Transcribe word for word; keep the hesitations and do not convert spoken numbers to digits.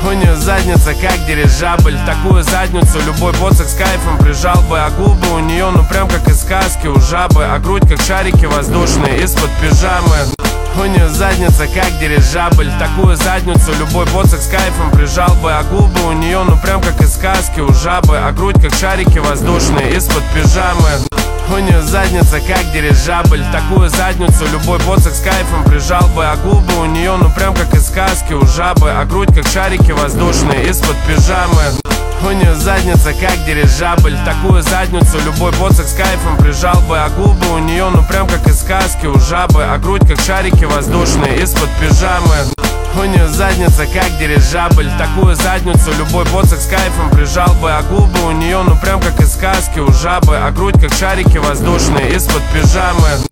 У нее задница как дирижабль. Такую задницу любой боцик с кайфом прижал бы. А губы у нее ну прям как из сказки у жабы. А грудь как шарики воздушные из-под пижамы. У нее задница как дирижабль. Такую задницу любой боцик с кайфом прижал бы. А губы у нее ну прям как из сказки у жабы. А грудь как шарики воздушные из-под пижамы. У нее задница как дирижабль. Такую задницу любой боцик с кайфом прижал бы. А губы у нее ну прям как из сказки у жабы. А грудь как шарики воздушные из-под пижамы. У нее задница как дирижабль. Такую задницу любой боцик с кайфом прижал бы. А губы у нее ну прям как из сказки у жабы. А грудь как шарики воздушные из-под пижамы. У нее задница как дирижабль. Такую задницу любой боцик с кайфом прижал бы. А губы у нее ну прям как из сказки у жабы. А грудь как шарики воздушные из-под пижамы.